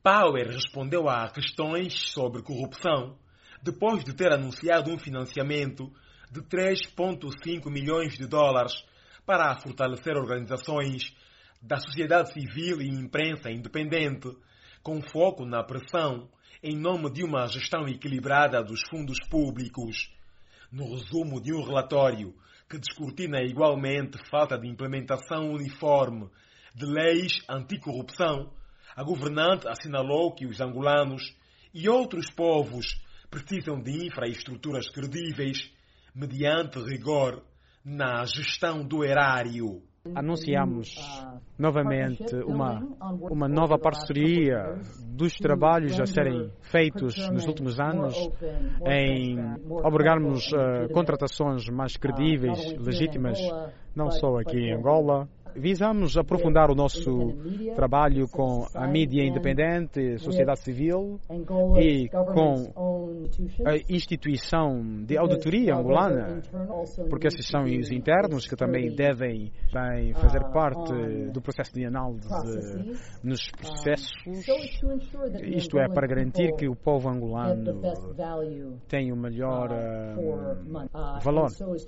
Power respondeu a questões sobre corrupção depois de ter anunciado um financiamento de 3,5 milhões de dólares para fortalecer organizações da sociedade civil e imprensa independente, com foco na pressão em nome de uma gestão equilibrada dos fundos públicos. No resumo de um relatório que descortina igualmente falta de implementação uniforme de leis anticorrupção, a governante assinalou que os angolanos e outros povos precisam de infraestruturas credíveis mediante rigor na gestão do erário. Anunciamos novamente uma nova parceria dos trabalhos a serem feitos nos últimos anos em obrigarmos contratações mais credíveis, legítimas, não só aqui em Angola. Visamos aprofundar o nosso trabalho com a mídia independente, sociedade civil e com a instituição de auditoria angolana, porque esses são os internos que também devem fazer parte do processo de análise nos processos. Isto é, para garantir que o povo angolano tenha o melhor valor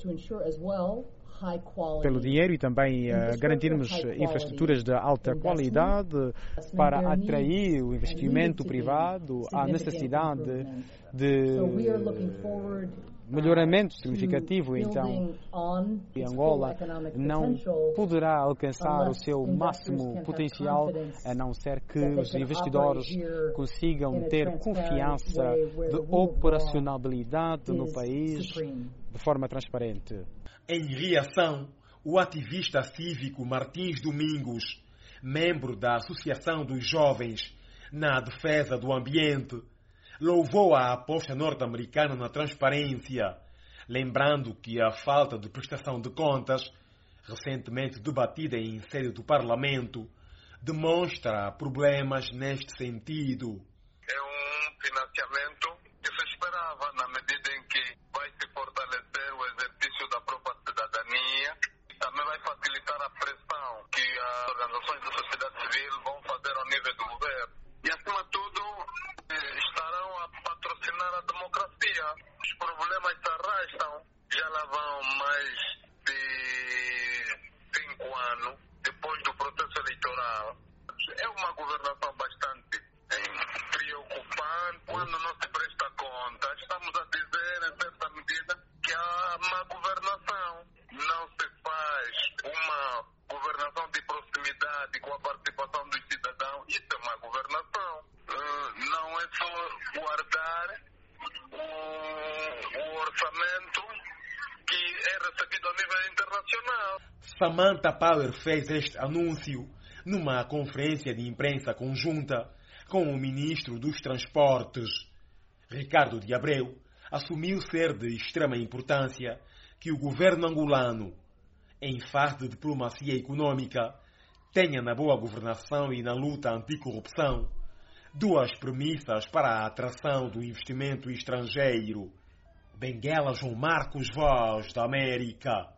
pelo dinheiro e também garantirmos infraestruturas de alta qualidade para atrair o investimento privado, a necessidade de melhoramento significativo. Então, Angola não poderá alcançar o seu máximo potencial a não ser que os investidores consigam ter confiança de operacionalidade no país de forma transparente. Em reação, o ativista cívico Martins Domingos, membro da Associação dos Jovens na Defesa do Ambiente, louvou a aposta norte-americana na transparência, lembrando que a falta de prestação de contas, recentemente debatida em sede do Parlamento, demonstra problemas neste sentido. É um financiamento que se esperava na medida em que vai se fortalecer o exercício da própria cidadania e também vai facilitar a pressão que as organizações da sociedade civil vão fazer ao nível do governo. E, acima de tudo, estarão a patrocinar a democracia. Os problemas se arrastam, já lá vão mais de 5 anos depois do processo eleitoral. É uma governação bastante preocupante quando não se presta conta. Estamos a dizer, em certa medida, que há má governação. Não se faz uma governação de proximidade com a participação dos cidadãos. Isso é má governação. Não é só guardar o orçamento que é recebido a nível internacional. Samantha Power fez este anúncio numa conferência de imprensa conjunta com o ministro dos Transportes. Ricardo de Abreu assumiu ser de extrema importância que o governo angolano, em fase de diplomacia econômica, tenha na boa governação e na luta anticorrupção duas premissas para a atração do investimento estrangeiro. Benguela João Marcos, Voz da América.